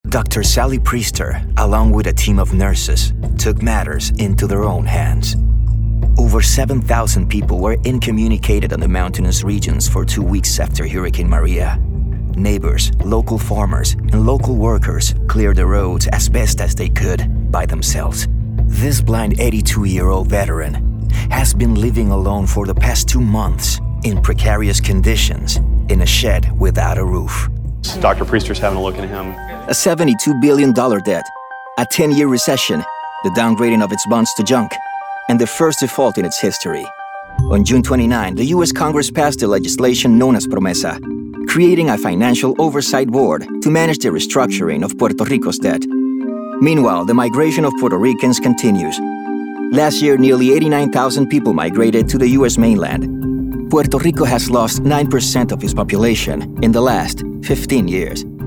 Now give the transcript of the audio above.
Dr. Sally Priester, along with a team of nurses, took matters into their own hands. Over 7,000 people were incommunicated on the mountainous regions for 2 weeks after Hurricane Maria. Neighbors, local farmers, and local workers cleared the roads as best as they could by themselves. This blind 82-year-old veteran has been living alone for the past 2 months in precarious conditions in a shed without a roof. Dr. Priester's having a look at him. A $72 billion debt, a 10-year recession, the downgrading of its bonds to junk, and the first default in its history. On June 29, the U.S. Congress passed the legislation known as PROMESA, creating a financial oversight board to manage the restructuring of Puerto Rico's debt. Meanwhile, the migration of Puerto Ricans continues. Last year, nearly 89,000 people migrated to the U.S. mainland. Puerto Rico has lost 9% of its population in the last 15 years.